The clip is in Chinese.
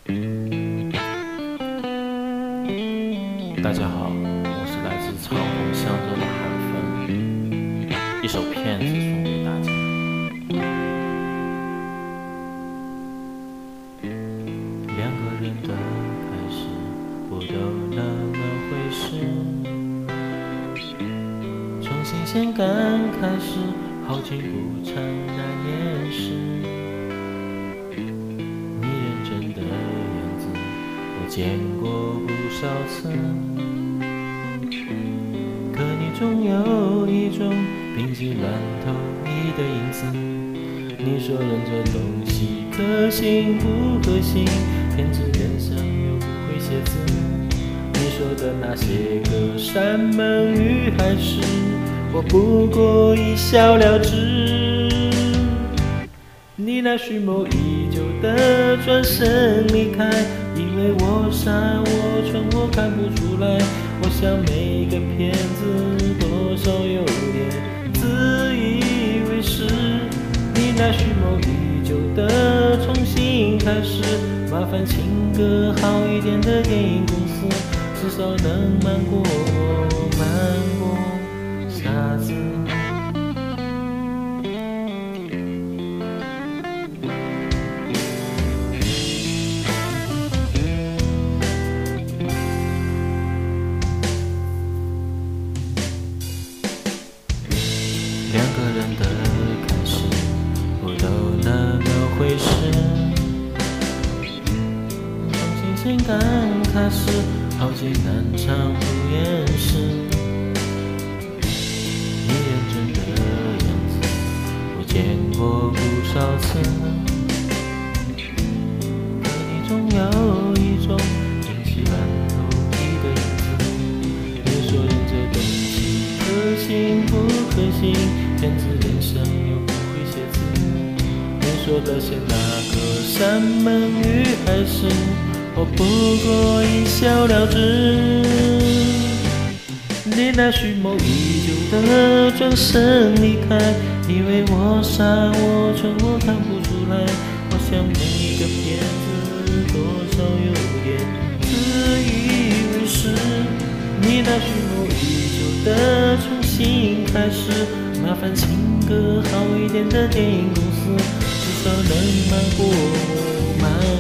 大家好，我是来自长虹相州的韩风，一首骗子送给大家。两个人的开始，不都那么回事？从新鲜感开始，好景不长难掩饰。你认真的样子，我见过不少次。可你总有一种病急乱投医的影子。你说人这东西可信不可信？骗子脸上又不会写字。你说的那些个山盟与海誓，我不过一笑了之。你那蓄谋已久的转身离开，因为我傻我蠢我看不出来。我想每个骗子多少有点自以为是。你那蓄谋已久的重新开始，麻烦请个好一点的电影公司，至少能瞒过我，瞒过傻子。两个人的开始，不都那么回事？从新鲜感开始，好景难长不掩饰。你认真的样子，我见过不少次。可你总有一种病急乱投医的影子。你说人这东西可信不可信？骗子脸上又不会写字。你说的些那个山盟与海誓，我不过一笑了之。你那蓄谋已久的转身离开，以为我傻我蠢我看不出来。我想每个骗子多少有点自以为是。你那蓄谋已久的重新开始，麻烦请个好一点的电影公司，至少能瞒过我，瞒